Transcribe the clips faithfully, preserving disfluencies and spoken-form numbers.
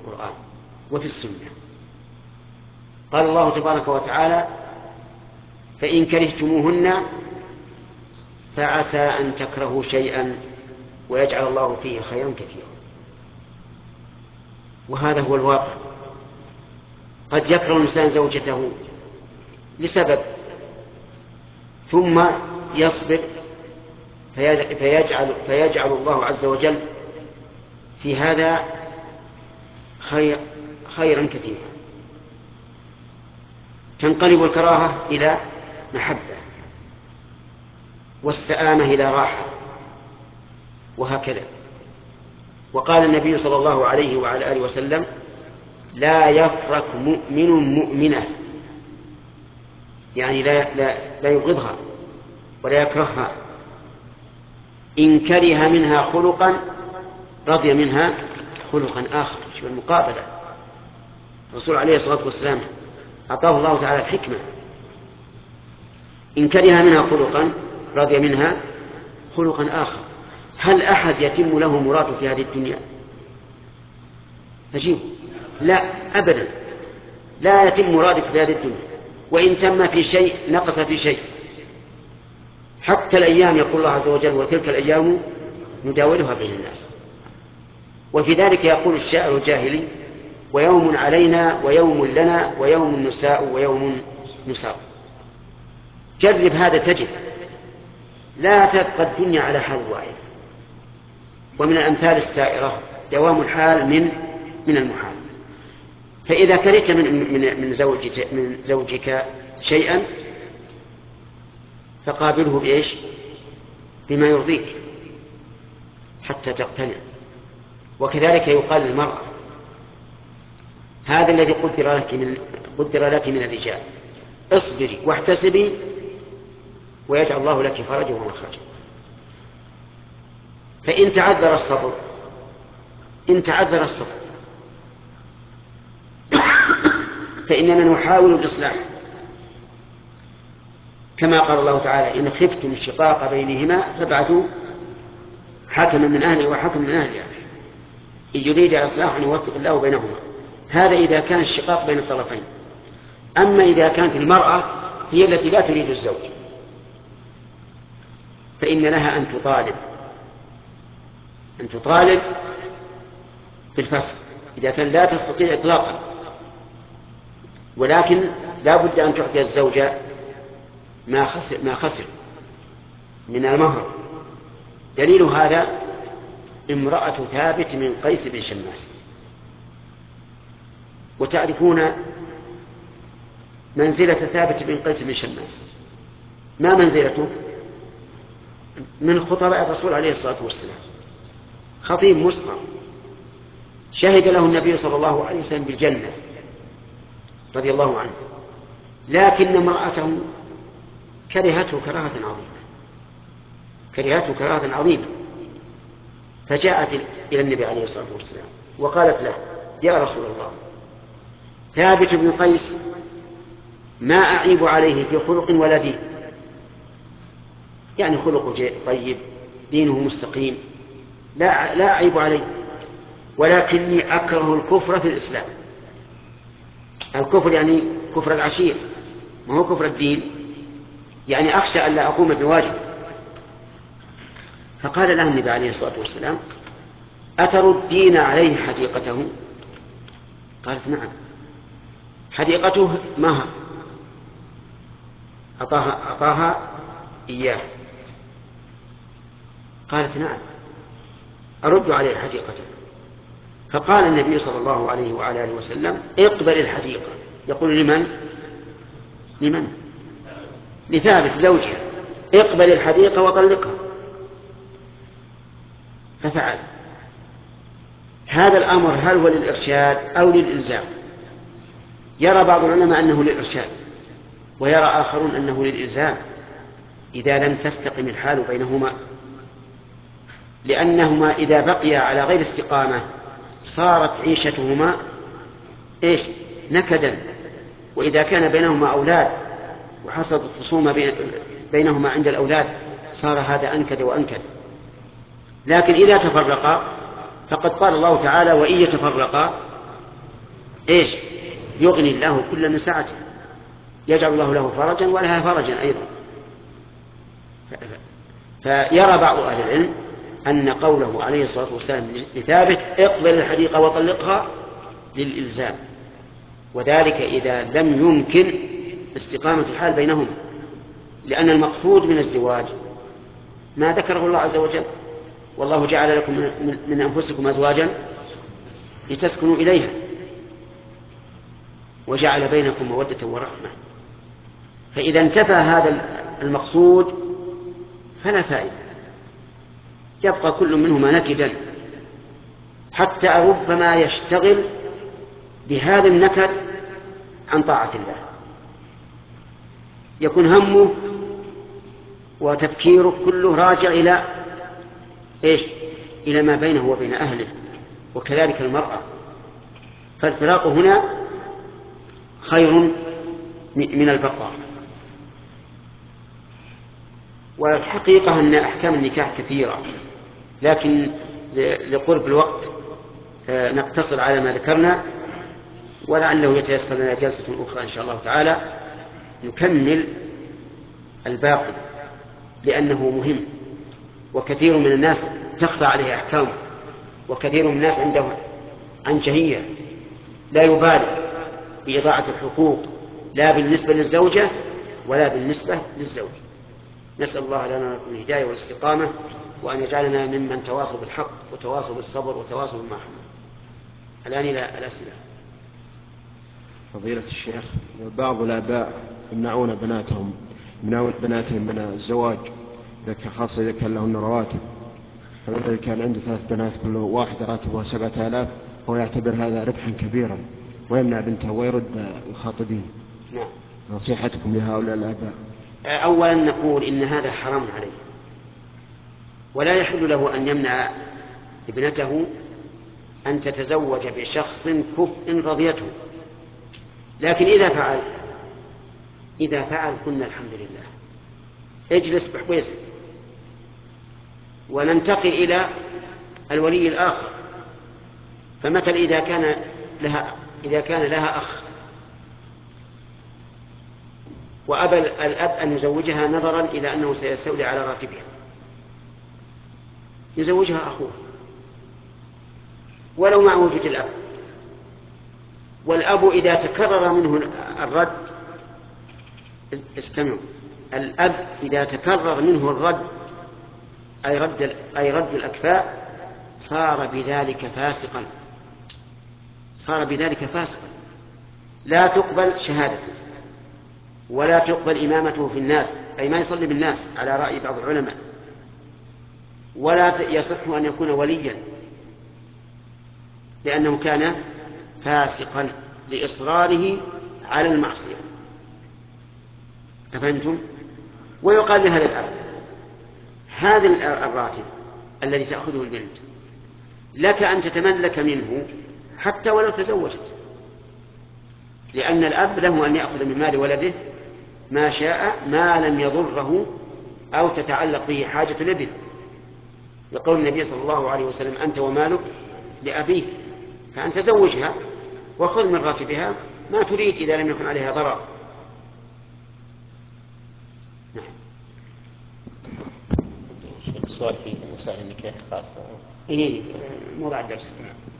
القرآن وفي السنة. قال الله تبارك وتعالى: فإن كرهتموهن فعسى أن تكرهوا شيئا ويجعل الله فيه خيرا كثيرا. وهذا هو الواقع. قد يكره الإنسان زوجته لسبب ثم يصبر فيجعل, فيجعل الله عز وجل في هذا خير خيرا كثيرا، تنقلب الكراهة إلى محبة، والسآمة إلى راحة، وهكذا. وقال النبي صلى الله عليه وعلى آله وسلم: لا يفرق مؤمن مؤمنة، يعني لا, لا, لا يبغضها ولا يكرهها، إن كره منها خلقا رضي منها خلقا آخر. شوف المقابلة. الرسول عليه الصلاة والسلام أعطاه الله تعالى الحكمة. إن كره منها خلقا رضي منها خلقا آخر. هل أحد يتم له مراده في هذه الدنيا؟ نجيب: لا أبدا، لا يتم مرادك في هذه الدنيا، وإن تم في شيء نقص في شيء. حتى الأيام يقول الله عز وجل: وتلك الأيام نداولها بين الناس. وفي ذلك يقول الشاعر الجاهلي: ويوم علينا ويوم لنا ويوم نساء ويوم نساء. جرب هذا تجد لا تبقى الدنيا على حال واحد. ومن الأمثال السائرة دوام الحال من من المحال. فإذا كرهت من من من زوجك من زوجك شيئا فقابله بإيش؟ بما يرضيك حتى تقتنع. وكذلك يقال للمرأة: هذا الذي قدر لك من قدر لك من الرجال، اصبري واحتسبي ويجعل الله لك فرجا ومخرجا. فإن تعذر الصبر إن تعذر الصبر فإننا نحاول الإصلاح، كما قال الله تعالى: إن خفتم الشقاق بينهما فابعثوا حكما من أهله وحكما من أهلها إن يريد إصلاحا يوفق الله بينهما. هذا إذا كان الشقاق بين الطرفين. أما إذا كانت المرأة هي التي لا تريد الزوج فإن لها أن تطالب أن تطالب بالفسخ إذا كان لا تستطيع إطلاقا، ولكن لا بد أن تعطي الزوجة ما خسر, ما خسر من المهر. دليل هذا امرأة ثابت من قيس بن شماس. وتعرفون منزلة ثابت بن قيس بن شماس، ما منزلته؟ من خطباء الرسول عليه الصلاة والسلام، خطيب مسطر شهد له النبي صلى الله عليه وسلم بالجنة رضي الله عنه، لكن امرأته كرهته كراهة عظيمة كرهته كراهة عظيمة فجاءت إلى النبي عليه الصلاة والسلام وقالت له: يا رسول الله، ثابت بن قيس ما أعيب عليه في خلق ولا دين، يعني خلقه طيب، دينه مستقيم، لا, لا أعيب عليه، ولكني أكره الكفر في الإسلام. الكفر يعني كفر العشير، ما هو كفر الدين، يعني أخشى أن لا أقوم بواجب. فقال له النبي عليه الصلاة والسلام: أتردين عليه حديقته؟ قالت: نعم. حديقته مهر أعطاها, أعطاها إياه. قالت: نعم أرد عليه حديقته. فقال النبي صلى الله عليه وعلى آله وسلم: اقبل الحديقة. يقول لمن؟ لمن؟ لثابت زوجها: اقبل الحديقة وطلقها. ففعل. هذا الأمر هل هو للإرشاد أو للإلزام؟ يرى بعض العلماء أنه للإرشاد، ويرى آخرون أنه للإلزام إذا لم تستقم الحال بينهما، لأنهما إذا بقيا على غير استقامة صارت عيشتهما إيش؟ نكدا. وإذا كان بينهما أولاد وحصلت الخصومة بينهما عند الأولاد صار هذا أنكد وأنكد. لكن إذا تفرقا فقد قال الله تعالى: وإن يتفرقا إيش يغني الله كل من سعته، يجعل الله له فرجا ولها فرجا أيضا. فيرى بعض أهل العلم أن قوله عليه الصلاة والسلام لثابت اقبل الحديقة وطلقها للإلزام، وذلك إذا لم يمكن استقامة الحال بينهم، لأن المقصود من الزواج ما ذكره الله عز وجل: والله جعل لكم من أنفسكم أزواجا لتسكنوا إليها وجعل بينكم مودة ورحمة. فإذا انتفى هذا المقصود فلا فائدة، يبقى كل منهما نكدا، حتى ربما يشتغل بهذا النكد عن طاعة الله، يكون همه وتفكيره كله راجع إلى إيش؟ إلى ما بينه وبين أهله، وكذلك المرأة. فالفراق هنا خير من البقاء. والحقيقة أن أحكام النكاح كثيرة، لكن لقرب الوقت نقتصر على ما ذكرنا، ولعله يتيسر لنا جلسة أخرى إن شاء الله تعالى نكمل الباقي، لأنه مهم، وكثير من الناس تخفى عليه أحكامه، وكثير من الناس عنده عنجهية لا يبالي بإضاعة الحقوق، لا بالنسبة للزوجة ولا بالنسبة للزوج. نسأل الله لنا ولكم الهداية والاستقامة، وأن يجعلنا ممن تواصوا بالحق وتواصوا بالصبر وتواصوا بالمرحمة. الآن إلى الأسئلة. فضيلة الشيخ، بعض الآباء يمنعون بناتهم يمنعون بناتهم من الزواج، خاصة إذا كان لهن رواتب. فمثلا كان عنده ثلاث بنات كل واحدة راتبها سبعة آلاف، هو يعتبر هذا ربحا كبيرا ويمنع بنته ويرد الخاطبين. نعم. نصيحتكم لهؤلاء الآباء؟ أولا نقول إن هذا حرام عليه، ولا يحل له أن يمنع ابنته أن تتزوج بشخص كفء رضيته. لكن إذا فعل إذا فعل قلنا الحمد لله، اجلس بحويس، وننتقل إلى الولي الآخر. فمثل إذا كان لها إذا كان لها أخ وأبى الأب أن يزوجها نظرا إلى أنه سيستولي على راتبها، يزوجها أخوه ولو مع وجود الأب. والأب إذا تكرر منه الرد، استمعوا، الأب إذا تكرر منه الرد أي رد أي رد الأكفاء صار بذلك فاسقا صار بذلك فاسقا لا تقبل شهادته ولا تقبل إمامته في الناس، أي ما يصلي بالناس على رأي بعض العلماء، ولا يصح أن يكون وليا، لأنه كان فاسقا لإصراره على المعصية. أفهمتم؟ ويقال لهذا الأب: هذا الراتب الذي تأخذه البنت لك أن تتملك منه حتى ولو تزوجت، لأن الأب له أن يأخذ من مال ولده ما شاء ما لم يضره أو تتعلق به حاجة الابن، لقول النبي صلى الله عليه وسلم: أنت ومالك لأبيك، فأن تزوجها وخذ من راتبها ما تريد إذا لم يكن عليها ضرر. نعم. سؤال في مسائل النكاح خاصة. إيه موضوع الدرس.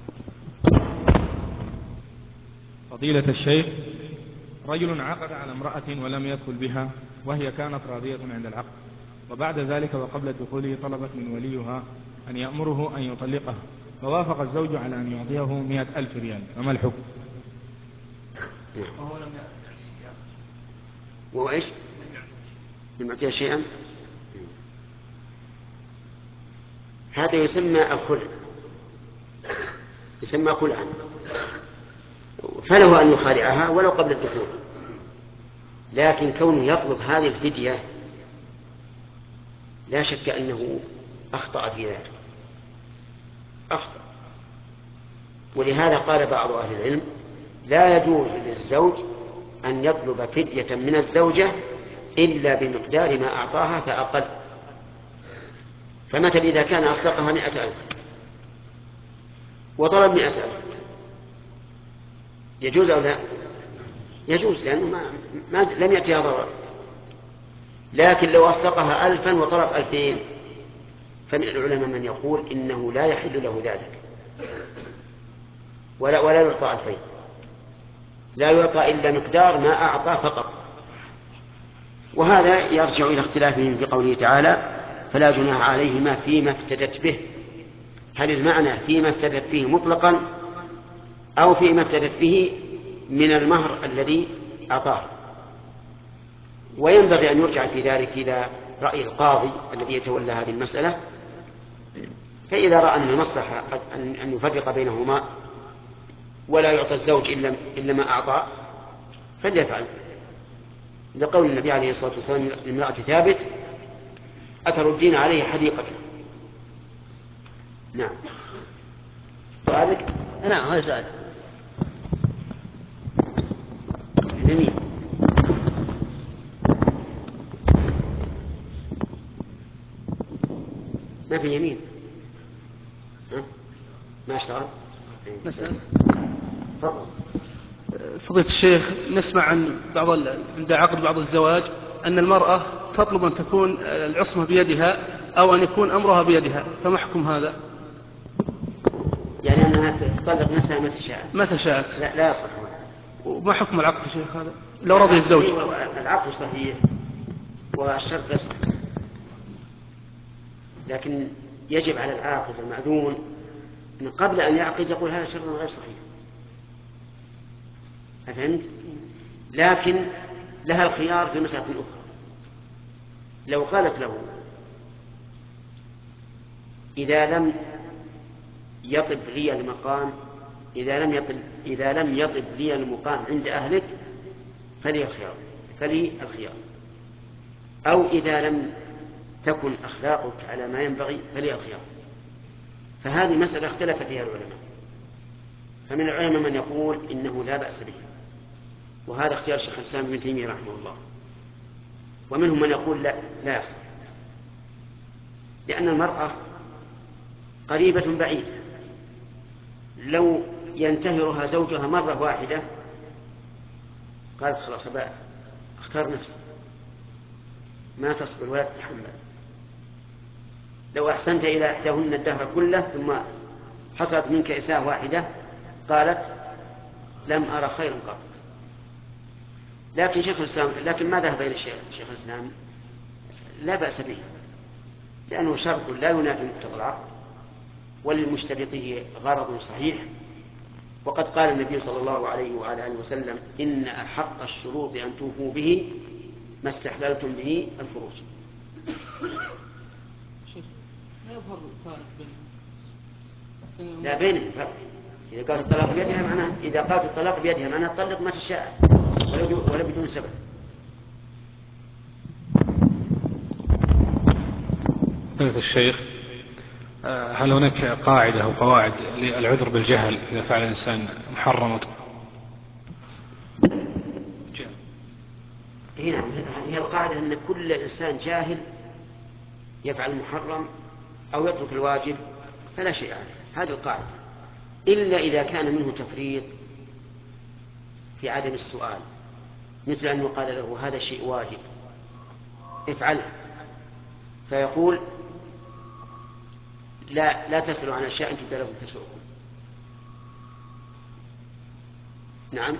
فضيلة الشيخ، رجل عقد على امرأة ولم يدخل بها وهي كانت راضية عند العقد، وبعد ذلك وقبل دخوله طلبت من وليها أن يأمره أن يطلقها، فوافق الزوج على أن يعطيه مئة ألف ريال، فما الحكم؟ وهو لم وهو إيش؟ لم يعطيها شيئا. هذا يسمى الخلع، يسمى خلعا، فله أن يخالعها ولو قبل الدخول، لكن كونه يطلب هذه الفدية لا شك أنه أخطأ في ذلك، أخطأ. ولهذا قال بعض أهل العلم: لا يجوز للزوج أن يطلب فدية من الزوجة إلا بمقدار ما أعطاها فأقل. فمثل إذا كان أصدقها مئة ألف وطلب مئة ألف يجوز أو لا؟ يجوز، لأنه ما, ما لم يأتيها ضرر. لكن لو أصدقها ألفا وطلب ألفين فمن العلماء من يقول إنه لا يحل له ذلك، ولا, ولا يعطى ألفين، لا يعطى إلا مقدار ما أعطى فقط. وهذا يرجع إلى اختلافهم في قوله تعالى فلا جناح عليهما فيما افتدت به. هل المعنى فيما افتدت به مطلقا أو فيما افتدت به من المهر الذي أعطاه؟ وينبغي أن يرجع في ذلك إلى رأي القاضي الذي يتولى هذه المسألة، فإذا رأى أن المصلحة أن يفرق بينهما ولا يعطى الزوج إلا ما أعطى فليفعل، لقول النبي عليه الصلاة والسلام لامرأة ثابت أثر الدين عليه حديقته. نعم. سؤالك؟ نعم هذا سؤال. جميل. ما في يمين. ها؟ ما اشتغل. مثلا تفضل. فضيلة الشيخ، نسمع عن بعض عند عقد بعض الزواج أن المرأة تطلب أن تكون العصمة بيدها أو أن يكون أمرها بيدها، فما حكم هذا؟ يعني أنها تطلق نفسها متى شاءت. متى شاءت. لا, لا يصح. وما حكم العقد يا شيخ هذا لو رضي الزوج؟ العقد صحيح والشرط غير صحيح، لكن يجب على العاقد المأذون من قبل أن يعقد يقول هذا شرط غير صحيح. فهمت؟ لكن لها الخيار في مسألة أخرى. لو قالت له إذا لم يطب لي المقام إذا لم يطب إذا لم يطب لي المقام عند أهلك فلي الخيار فلي الخيار أو إذا لم تكن أخلاقك على ما ينبغي فلي الخيار. فهذه مسألة اختلف فيها العلماء، فمن العلماء من يقول إنه لا بأس به، وهذا اختيار شيخ الإسلام ابن تيمية رحمه الله، ومنهم من يقول لا لا يصح، لأن المرأة قريبة بعيدة، لو ينتهرها زوجها مرة واحدة قالت خلاص بقى اختار نفسي ما تصبر ولا تتحمل. لو أحسنت إلى إحداهن الدهر كله ثم حصلت منك إساءة واحدة قالت لم أرى خيرا قط. لكن شيخ الإسلام لكن ما ذهب إلى شيخ الإسلام لا بأس به، لأنه شرط لا ينافي مقتضى العقد وللمشترطه غرض صحيح، وقد قال النبي صلى الله عليه وعلى آله وسلم إن أحق الشروط أن توفوا به ما استحللتم به الفروج. لا يظهر الفارق بين لا بينهم فرق. إذا قالت الطلاق بيدها معناها إذا قالت الطلاق بيدها معناها تطلق ما تشاء ولا بدون سبب. فضيلة الشيخ، هل هناك قاعدة أو قواعد للعذر بالجهل إذا فعل الإنسان محرم؟ هنا هي القاعدة أن كل إنسان جاهل يفعل المحرم أو يترك الواجب فلا شيء عليه، هذه القاعدة، إلا إذا كان منه تفريط في عدم السؤال، مثل أنه قال له هذا شيء واجب افعله فيقول لا لا تسألوا عن أشياء تبدى لكم تسؤكم. نعم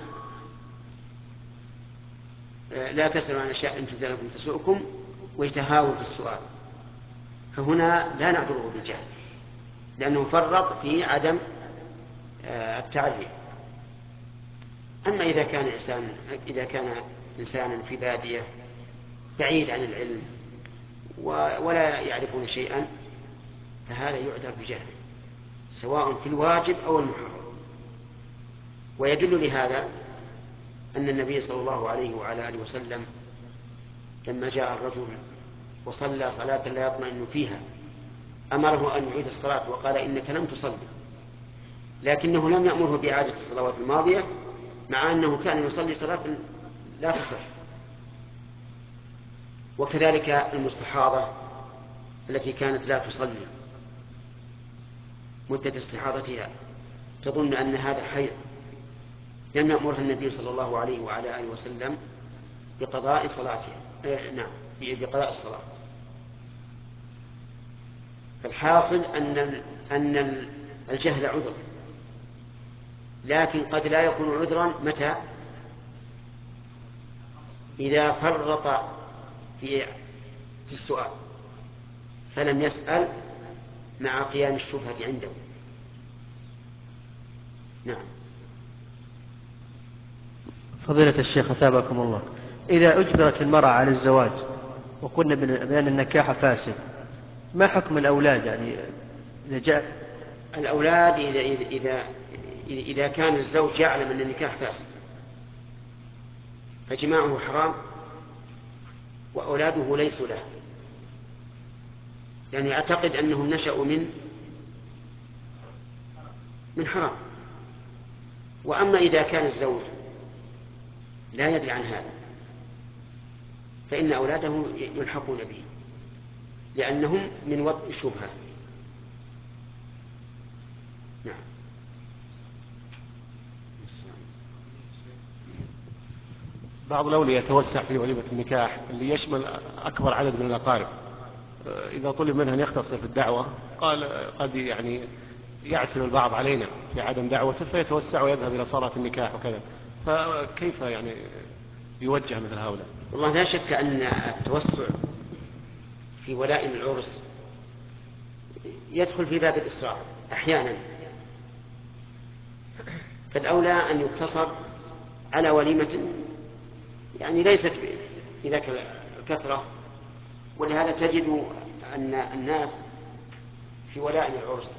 لا تسألوا عن أشياء تبدى لكم تسؤكم ويتهاون في السؤال، فهنا لا نعذره بالجهل لأنه فرط في عدم التعليم. أما إذا كان إنسان إذا كان إنسانا في بادية بعيد عن العلم ولا يعرفون شيئا فهذا يعذر بجهل سواء في الواجب أو المحرم. ويدل لهذا أن النبي صلى الله عليه وعلى آله وسلم لما جاء الرجل وصلى صلاة لا يطمئن فيها أمره أن يعيد الصلاة وقال إنك لم تصلي، لكنه لم يأمره بإعادة الصلوات الماضية مع أنه كان يصلي صلاة لا تصح. وكذلك المستحاضة التي كانت لا تصلي مدة استحاضتها تظن أن هذا حيض لم يأمرها النبي صلى الله عليه وعلى آله وسلم بقضاء صلاتها. آه نعم بقضاء الصلاة. فالحاصل أن أن الجهل عذر، لكن قد لا يكون عذرا متى؟ إذا فرط في في السؤال فلم يسأل مع قيام الشبهة عنده. نعم. فضيلة الشيخ أثابكم الله، إذا أجبرت المرأة على الزواج وقلنا بأن النكاح فاسد، ما حكم الأولاد؟ يعني إذا جاء الأولاد إذا إذا إذا, إذا كان الزوج يعلم أن النكاح فاسد فجماعه حرام وأولاده ليسوا له، يعني يعتقد أنهم نشأوا من من حرام. وأما إذا كان الزوج لا يدري عن هذا فإن أولاده يلحقون به لأنهم من وضع الشبهة. نعم. بعض الأولياء يتوسع في وليمة النكاح اللي يشمل أكبر عدد من الأقارب، إذا طلب منها أن يختصر في الدعوة قال قد يعني يعتل البعض علينا في عدم دعوته فيتوسع ويذهب إلى صلاة النكاح وكذا، فكيف يعني يوجه مثل هؤلاء؟ والله لا شك أن التوسع في ولائم العرس يدخل في باب الإسراف أحيانا، فالأولى أن يقتصر على وليمة يعني ليست بذاك الكثرة. ولهذا تجد أن الناس في ولائم العرس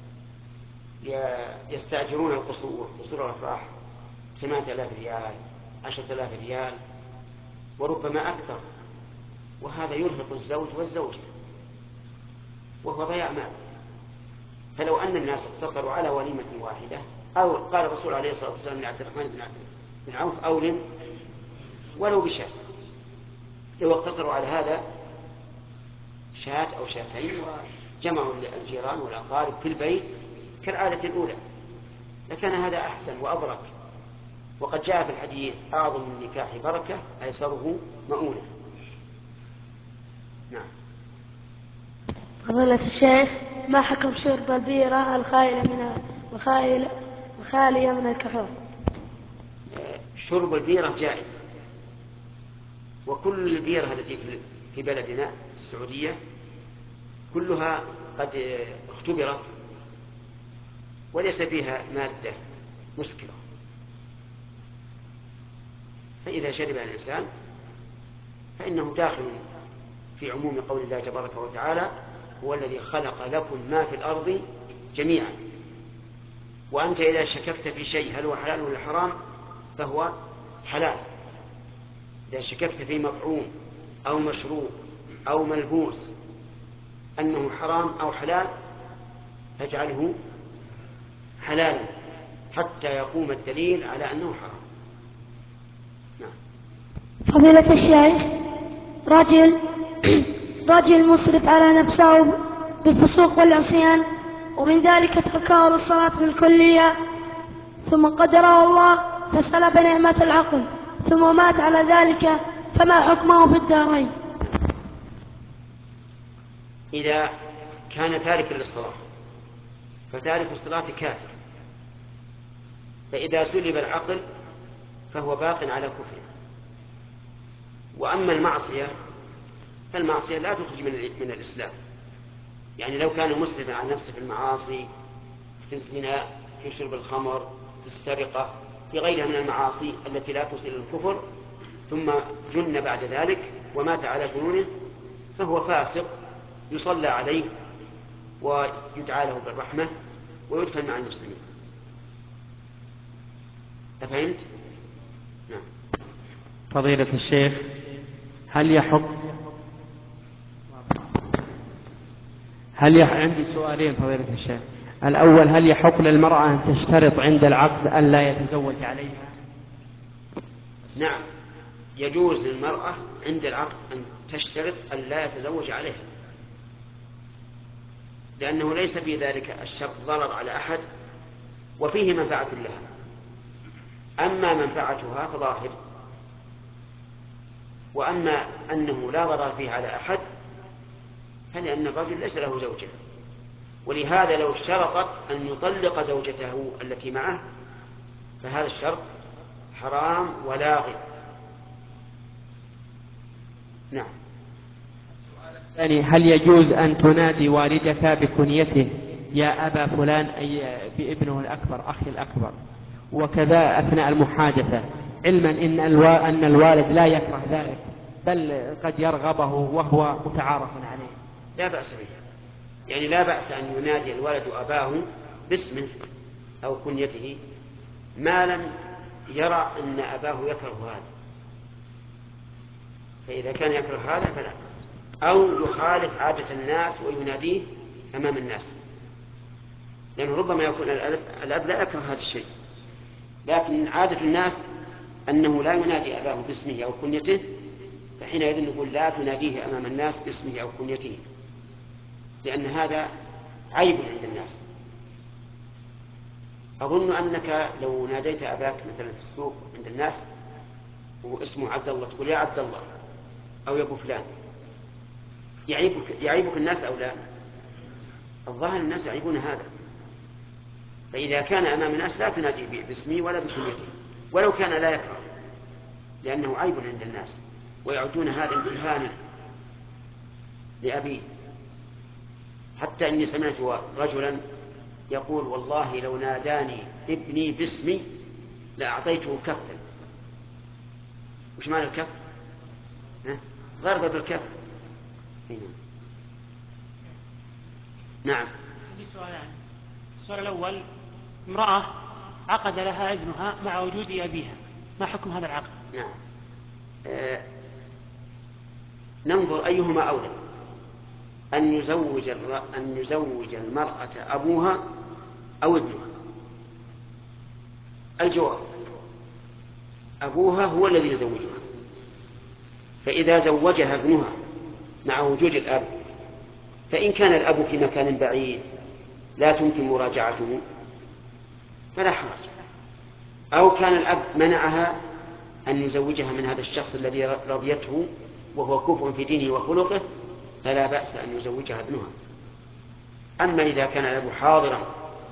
يستأجرون القصور، قصور الأفراح ثمانية آلاف ريال، عشرة آلاف ريال، وربما أكثر، وهذا يرهق الزوج والزوجة وهو ضياع مال. فلو أن الناس اقتصروا على وليمة واحدة، أو قال الرسول عليه الصلاة والسلام لعبد الرحمن بن عوف أولم ولو بشاة، لو اقتصروا على هذا شاة أو شاتين وجمعوا الجيران والأقارب في البيت كالعادة الأولى لكان هذا أحسن وأبرك. وقد جاء في الحديث أعظم النكاح بركة أيسره مؤونة. نعم. فضيلة الشيخ، ما حكم شرب البيرة الخالية من الخالية من الكحول؟ شرب البيرة جائز، وكل البيرة التي في بلدنا السعودية كلها قد اختبرت وليس فيها مادة مسكرة، فإذا شربها الإنسان فإنه داخل في عموم قول الله تبارك وتعالى: هو الذي خلق لكم ما في الأرض جميعا. وأنت إذا شككت في شيء هل هو حلال ولا حرام فهو حلال. إذا شككت في مطعوم أو مشروب أو ملبوس أنه حرام أو حلال فاجعله حلالا حتى يقوم الدليل على أنه حرام. نعم. فضيلة الشيخ، رجل رجل مسرف على نفسه بالفسوق والعصيان ومن ذلك تركه للصلاة بالكلية، ثم قدره الله فسلب نعمة العقل ثم مات على ذلك، فما حكمه في الدارين؟ إذا كان تاركا للصلاة فتارك الصلاة كافر، فإذا سلب العقل فهو باق على كفره. وأما المعصية فالمعصية لا تخرج من, من الإسلام. يعني لو كان مسرفا على نفسه في المعاصي، في الزنا، في شرب الخمر، في السرقة، في غيرها من المعاصي التي لا توصل إلى الكفر، ثم جن بعد ذلك ومات على جنونه، فهو فاسق يصلى عليه ويدعى له بالرحمة ويدفن مع المسلمين. أفهمت؟ نعم. فضيلة الشيخ، هل يحق هل يح... عندي سؤالين فضيلة الشيخ. الأول، هل يحق للمرأة أن تشترط عند العقد أن لا يتزوج عليها؟ نعم، يجوز للمرأة عند العقد أن تشترط أن لا يتزوج عليها، لأنه ليس في ذلك الشرط ضرر على أحد وفيه منفعة لها. أما منفعتها فظاهر، وأما أنه لا ضرر فيه على أحد فلأن الرجل ليس له زوجة، ولهذا لو اشترطت أن يطلق زوجته التي معه فهذا الشرط حرام ولاغ. نعم. يعني هل يجوز أن تنادي والدك بكنيته يا أبا فلان، أي بابنه الأكبر أخي الأكبر، وكذا أثناء المحادثة، علما إن, الوا... أن الوالد لا يكره ذلك بل قد يرغبه وهو متعارف عليه؟ لا بأس به، يعني لا بأس أن ينادي الولد أباه باسمه أو كنيته ما لم يرى أن أباه يكره هذا، فإذا كان يكره هذا فلا، أو يخالف عادة الناس ويناديه أمام الناس، لأنه ربما يكون الأب لا يكره هذا الشيء، لكن عادة الناس أنه لا ينادي أباه باسمه أو كنيته، فحينئذ نقول لا تناديه أمام الناس باسمه أو كنيته، لأن هذا عيب عند الناس. أظن أنك لو ناديت أباك مثلا في السوق عند الناس واسمه عبد الله تقول يا عبد الله أو يا أبو فلان، يعيبك, يعيبك الناس أو لا؟ الظاهر الناس يعيبون هذا، فإذا كان أمام الناس لا تنادي باسمه ولا بكنيته ولو كان لا يكره، لأنه عيب عند الناس ويعدون هذا امتهانا لأبيه. حتى إني سمعت رجلا يقول والله لو ناداني ابني باسمي لأعطيته كفا. وش معنى الكف؟ ضربة بالكف. نعم. سؤالان. السؤال الأول، امرأة عقد لها ابنها مع وجود أبيها، ما حكم هذا العقد؟ نعم. آه ننظر أيهما أولى، أن يزوج أن يزوج المرأة أبوها أو ابنها. الجواب أبوها هو الذي يزوجها، فإذا زوجها ابنها مع وجود الأب، فإن كان الأب في مكان بعيد لا تمكن مراجعته فلا حرج، أو كان الأب منعها أن يزوجها من هذا الشخص الذي رضيته وهو كفء في دينه وخلقه فلا بأس أن يزوجها ابنها. أما إذا كان الأب حاضرا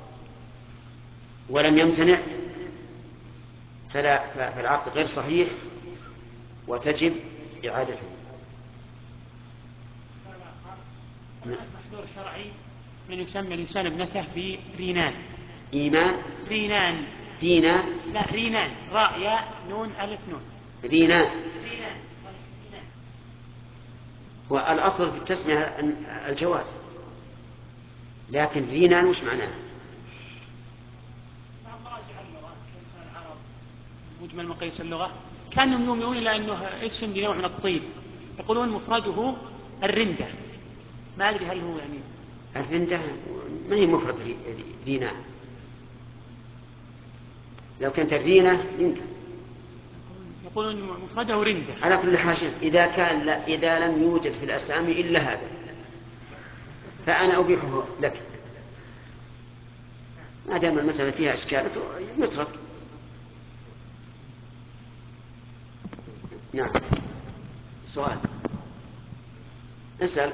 ولم يمتنع فلا، فالعقد غير صحيح وتجب إعادته. محذور شرعي من يسمى الإنسان ابنته برينان. إيمان رينان دينان لا رينان، راء ياء نون ألف نون. رينان. رينان. والأصل في التسمية الجواز، لكن رينان وش معناه؟ مجمل مقاييس اللغة كانوا يؤمنون إلى أنه اسم لنوع من الطيب، يقولون مفرده الرندة. ما أدري هل هو يعني الرندة ما هي مفرد رينان، لو كانت الرينة يمكن. يقولون مفرده رندة. على كل حال إذا كان لا إذا لم يوجد في الأسامي إلا هذا فأنا أبيحه لك، ما دام المسألة فيها إشكال يترك. نعم. سؤال اسأل.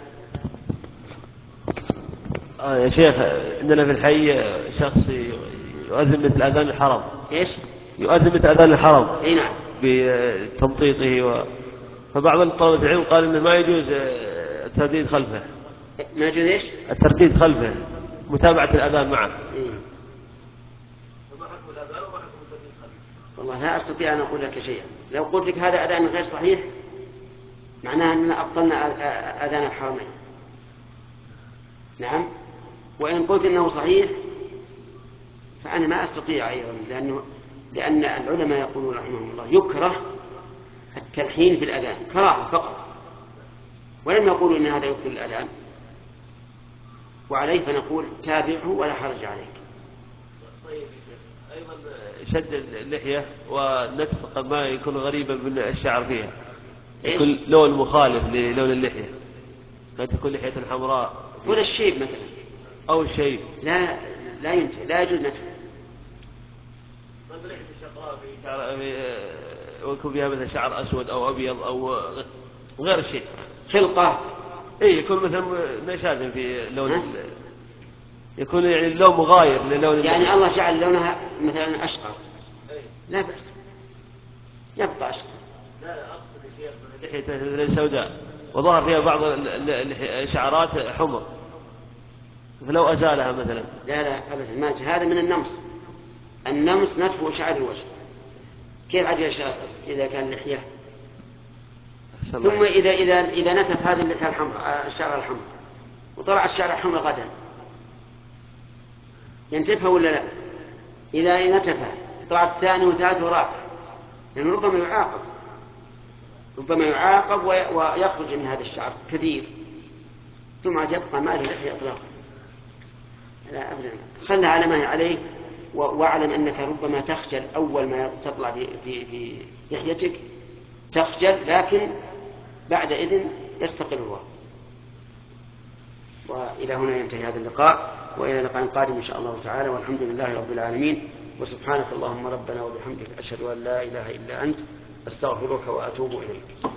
آه يا شيخ، عندنا في الحي شخص يؤذن مثل أذان الحرم. إيش؟ يؤذن مثل أذان الحرم. أي نعم. بتمطيطه و... فبعض طلبة العلم قال إنه ما يجوز الترديد خلفه. ما يجوز إيش؟ الترديد خلفه، متابعة الأذان معه. إيه؟ والله لا أستطيع أن أقول لك شيئا. لو قلت لك هذا أذان غير صحيح معناها أننا أبطلنا أذان الحرمين. نعم. وإن قلت إنه صحيح فأنا ما أستطيع أيضا، لأنه لأن العلماء يقولون رحمهم الله يكره التلحين في الأذان كراهة فقط، ولم يقولوا إن هذا يبطل الأذان، وعليه فنقول تابعه ولا حرج عليك. طيب أيضا شد اللحية ونتف ما يكون غريبا من الشعر فيها، يكون لون مخالف للون اللحية، قد تكون لحية حمراء ولا الشيب مثلا أو الشيب لا لا ينتهي، لا يجوز نتفه. طيب لحية الشقراء في شعر في ويكون فيها مثلا شعر أسود أو أبيض أو غير شيء خلقة إيه يكون مثلا نشاز في لون ال... يكون يعني اللون مغاير للون يعني الله جعل لونها مثلا أشقر لا بأس يبقى أشقر. لا لا أقصد يا شيخ لحيته سوداء وظهر فيها بعض الشعرات حمر فلو أزالها مثلا. لا لا أبدا ما هذا من النمص. النمص نتفو شعر الوجه كيف عاد إذا كان لحية ثم إذا إذا إذا نتف هذه اللحية الحمراء الشعر الحمراء وطلع الشعر الحمراء غدا ينتفها ولا لا؟ إذا نتفها طلع الثاني وثالث ورابع لأنه يعني ربما يعاقب ربما يعاقب ويخرج من هذا الشعر كثير ثم يبقى ما له لحية إطلاقا. لا أبدا خلها على ما هي عليه واعلم أنك ربما تخجل أول ما تطلع في, في, في لحيتك تخجل لكن بعد إذن يستقل الوضع. وإلى هنا ينتهي هذا اللقاء وإلى لقاء قادم إن شاء الله تعالى والحمد لله رب العالمين وسبحانك اللهم ربنا وبحمدك أشهد أن لا إله إلا أنت أستغفرك وأتوب إليك.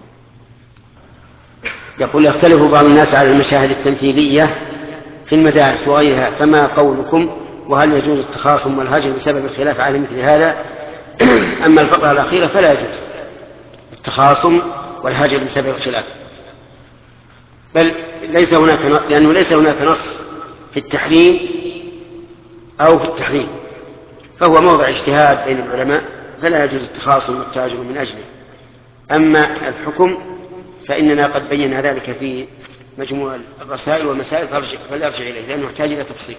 يقول يختلف بعض الناس على المشاهد التمثيلية في المدارس وغيرها فما قولكم وهل يجوز التخاصم والهجر بسبب الخلاف على مثل هذا؟ أما الفقرة الأخيرة فلا يجوز التخاصم والهجر بسبب الخلاف بل ليس هناك نص لأنه ليس هناك نص في التحريم أو في التحريم فهو موضع اجتهاد بين العلماء فلا يجوز التخاصم والتهاجر من أجله. أما الحكم فإننا قد بينا ذلك في مجموع الرسائل والمسائل فليرجع إليه لأنه يحتاج إلى تفصيل.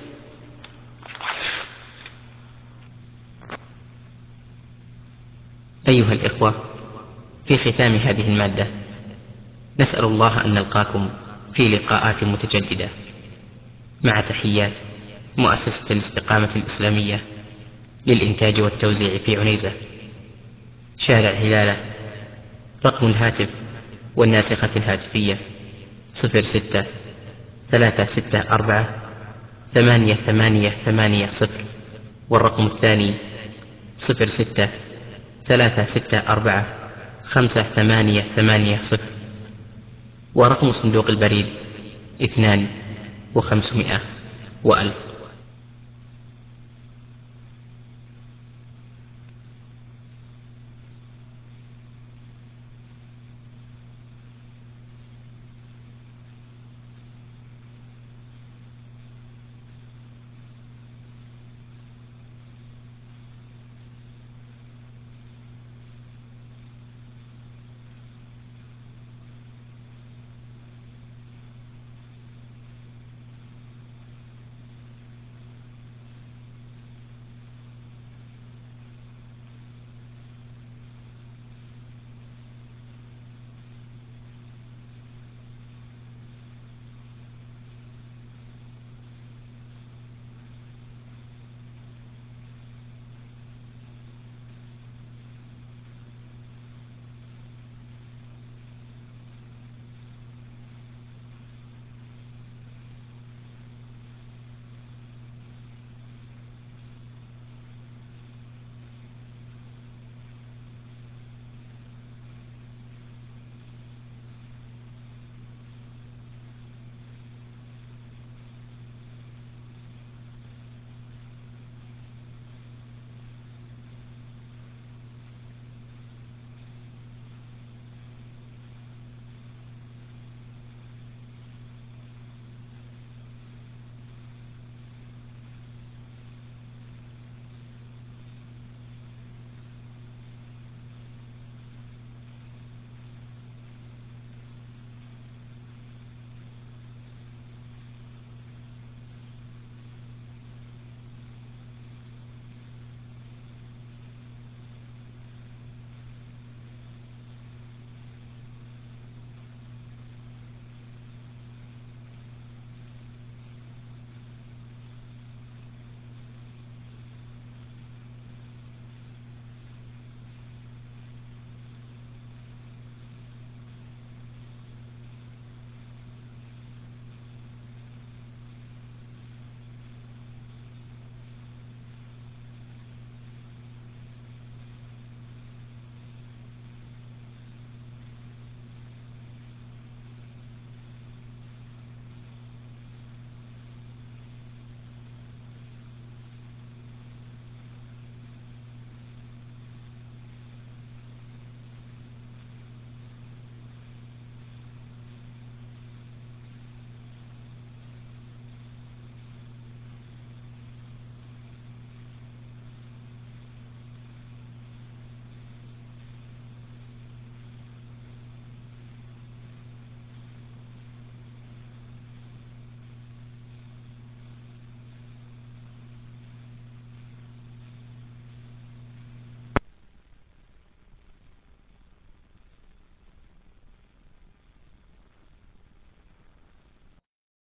أيها الإخوة في ختام هذه المادة نسأل الله أن نلقاكم في لقاءات متجددة مع تحيات مؤسسة الاستقامة الإسلامية للإنتاج والتوزيع في عنيزة شارع هلالة. رقم الهاتف والناسخة الهاتفية صفر ستة ثلاثة ستة أربعة ثمانية ثمانية ثمانية صفر والرقم الثاني صفر ستة ثلاثة ستة أربعة خمسة ثمانية ثمانية صفر ورقم صندوق البريد اثنان وخمسمائة وألف.